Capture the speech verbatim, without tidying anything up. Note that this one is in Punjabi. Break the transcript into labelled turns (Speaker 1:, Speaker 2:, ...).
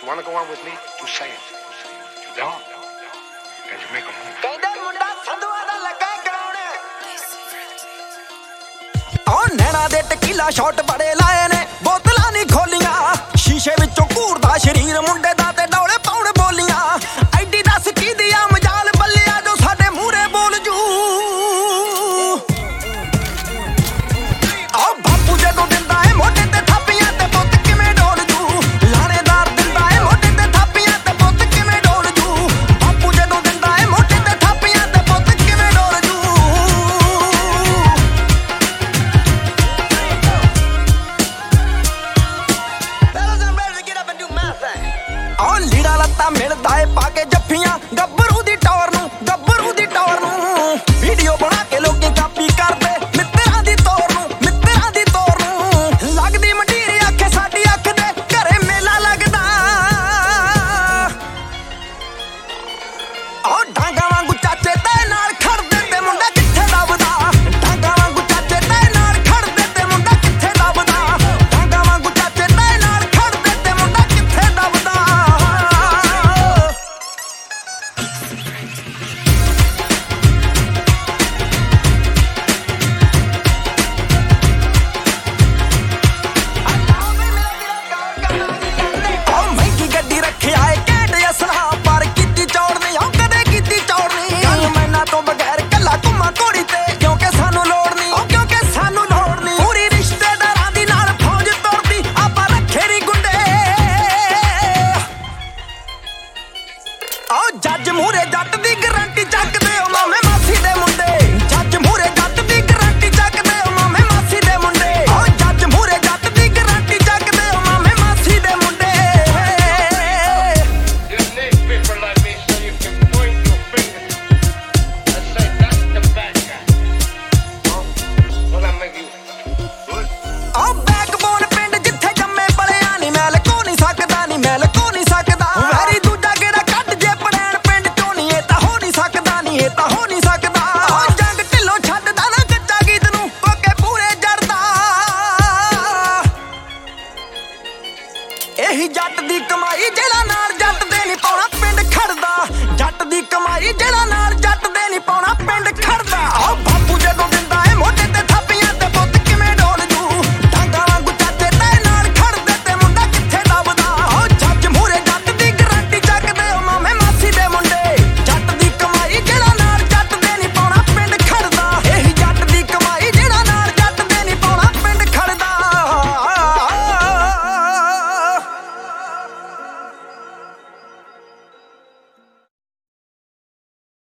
Speaker 1: You wanna go on with me? You say it. You don't? Then you make a move.
Speaker 2: ਕਹਿੰਦੇ ਮੁੰਡਾ ਸੰਧੂਆਂ ਦਾ ਲੱਗਾ ਕਰਾਉਣੇ ਉਹ ਨੈਣਾ ਦੇ ਟਕੀਲਾ ਸ਼ਾਟ ਬੜੇ ਲਾਏ ਨੇ ਬੋਤਲਾਂ ਨਹੀਂ ਖੋਲੀਆਂ ਸ਼ੀਸ਼ੇ ਵਿੱਚੋਂ ਘੂਰਦਾ ਸ਼ਰੀਰ ਮੁੰਡੇ ਦਾ ਤੇ ਡੌਲੇ ਪਾਉਣ ਬੋਲੀਆਂ ਐਡੀ ਦੱਸ ਕੀ ਦੀ ਆ ਮਜਾਲ ਬੱਲਿਆ ਜੋ ਸਾਡੇ ਮੂਹਰੇ ਬੋਲ ਜੂ ਆਹ ਬਾਪੂ ਜਦੋਂ ਦਿੰਦਾ ਏ ਮੋਢੇ ਤੇ ਥਾਪੀਆਂ ਤੇ ਪੁੱਤ ਕਿਵੇਂ ਡੋਲ ਜੂ ਲਾਣੇਦਾਰ ਦਿੰਦਾ ਏ ਮੋਢੇ ਤੇ ਥਾਪੀਆਂ ਤੇ ਪੁੱਤ ਕਿਵੇਂ ਡੋਲ ਜੂ ਬਾਪੂ ਜਦੋਂ ਦਿੰਦਾ ਏ ਮੋਢੇ ਤੇ ਥਾਪੀਆਂ ਤੇ ਪੁੱਤ ਕਿਵੇਂ ਡੋਲ ਜੂ ਆਹ ਲੀੜਾ ਲੱਤਾ ਮਿਲਦਾ ਏ ਪਾ ਕੇ ਜੱਫੀਆਂ ਗੱਭਰੂ ਦੀ ਟੌਰ ਨੂੰ ਗੱਭਰੂ ਦੀ ਟੌਰ ਨੂੰ ਵੀਡੀਓ ਬਣਾ ਕੇ ਲੋਕੀ ਕਾਪੀ ਕਰਦੇ ਮਿੱਤਰਾਂ ਦੀ ਤੋਰ ਨੂੰ ਮਿੱਤਰਾਂ ਦੀ ਤੋਰ ਨੂੰ ਲੱਗਦੀ ਮੰਡੀਰੀ ਆਖੇ ਸਾਡੀ ਅੱਖ ਦੇ ਘਰੇ ਮੇਲਾ ਲੱਗਦਾ ਆਹ ਡਾਂਗਾ ਵਾਂਗੂ ਚਾਚੇ ਤੇ ਨਾਲ ਖੜਦੇ ਤੇ ਮੁੰਡਾ ਕਿੱਥੇ ਲੱਭਦਾ ਡਾਂਗਾ ਵਾਂਗੂ ਚਾਚੇ ਤੇ ਨਾਲ ਖੜਦੇ ਤੇ ਮੁੰਡਾ ਕਿੱਥੇ ਲੱਭਦਾ ਡਾਂਗਾ ਵਾਂਗੂ ਚਾਚੇ ਤੇ ਨਾਲ ਖੜਦੇ ਤੇ ਮੁੰਡਾ ਕਿੱਥੇ ਲੱਭਦਾ ਆਹ ਮਹਿੰਗੀ ਗੱਡੀ ਰੱਖਿਆ ਏ ਘੈਂਟ ਅਸਲਾ ਪਰ ਕੀਤੀ ਚੌੜ ਨਹੀਂ ਆਹ ਕਦੇ ਕੀਤੀ ਚੌੜ ਨਹੀਂ ਮੈਨਾਂ ਤੋਂ ਬਗੈਰ ਕੱਲਾ ਘੁੰਮਾਂ ਘੋੜੀ ਤੇ ਕਿਉਂਕਿ ਸਾਨੂੰ ਲੋੜ ਨਹੀਂ ਉਹ ਕਿਉਂਕਿ ਸਾਨੂੰ ਲੋੜ ਨਹੀਂ ਪੂਰੀ ਰਿਸ਼ਤੇਦਾਰਾਂ ਦੀ ਨਾਲ ਫੌਜ ਤੁਰਦੀ ਆਪਾਂ ਰੱਖੇ ਨੀ ਗੁੰਡੇ ਆਹ ਜੱਜ ਮੂਹਰੇ ਜੱਟ ਦੀ ਗਰੰਟੀ ਚੱਕਦੇ ਓ ਮਾਮੇ ਮਾਸੀ ਦੇ ਮੁੰਡੇ ਜੱਜ ਮੂਹਰੇ ਜੱਟ ਦੀ ਗਰੰਟੀ ਚੱਕਦੇ ਓ ਮਾਮੇ ਮਾਸੀ ਦੇ ਮੁੰਡੇ ਆਹ ਜੱਜ ਮੂਹਰੇ ਜੱਟ ਦੀ ਗਰੰਟੀ ਚੱਕਦੇ ਓ ਮਾਮੇ ਮਾਸੀ ਦੇ ਮੁੰਡੇ
Speaker 1: You need people like me so you can point your finger and say that's the bad guy. Huh? Will I make you good?
Speaker 2: ਆਹ ਬੈਕਬੋਨ ਪਿੰਡ ਜਿੱਥੇ ਜੰਮੇ ਪਲਿਆ ਨਹੀਂ ਮੈਂ ਲਕੋ ਨਹੀਂ ਸਕਦਾ ਨਹੀਂ ਮੈਂ ਲਕੋ ਨਹੀਂ ਸਕਦਾ ਵੈਰੀ ਦੂਜਾ ਕਿਹੜਾ ਕੱਢ ਜੇ ਪੜੈਣ ਪਿੰਡ ਚੋਂ ਨਹੀਂ ਇਹ ਤਾਂ ਹੋ ਨਹੀਂ ਸਕਦਾ ਨਹੀਂ ਇਹ ਤਾਂ ਹੋ ਨਹੀਂ ਸਕਦਾ ਆਹ ਜੰਗ ਢਿੱਲੋਂ ਛੱਡਦਾ ਨਾ ਕੱਚਾ ਗੀਤ ਨੂੰ ਕੋਕੇ ਪੂਰੇ ਜੜਦਾ ਇਹੀ ਜੱਟ ਦੀ ਕਮਾਈ ਜਿਹੜਾ ਨਾਲ ਜੱਟ ਦੇ ਨਹੀਂ ਪਾਉਣਾ ਪਿੰਡ ਖੜਦਾ ਜੱਟ ਦੀ ਕਮਾਈ ਜਿਹੜਾ ਨਾਲ ਜੱਟ ਦੇ ਨਹੀਂ ਪਾਉਣਾ ਪਿੰਡ ਖੜਦਾ ਆਹ